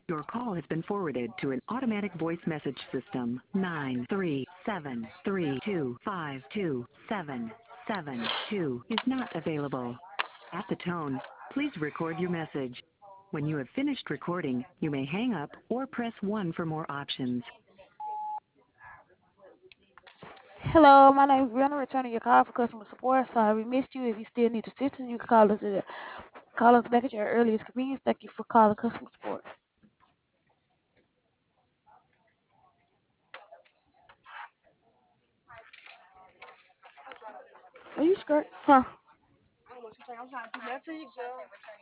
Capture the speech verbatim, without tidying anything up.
Your call has been forwarded to an automatic voice message system. Nine three seven three two five two seven seven two is not available. At the tone, please record your message. When you have finished recording, you may hang up or press one for more options. Hello, my name is Brianna. Returning your call for customer support. Sorry we missed you. If you still need assistance, you can call us at call us back at your earliest convenience. Thank you for calling customer support. Are you scared? Huh?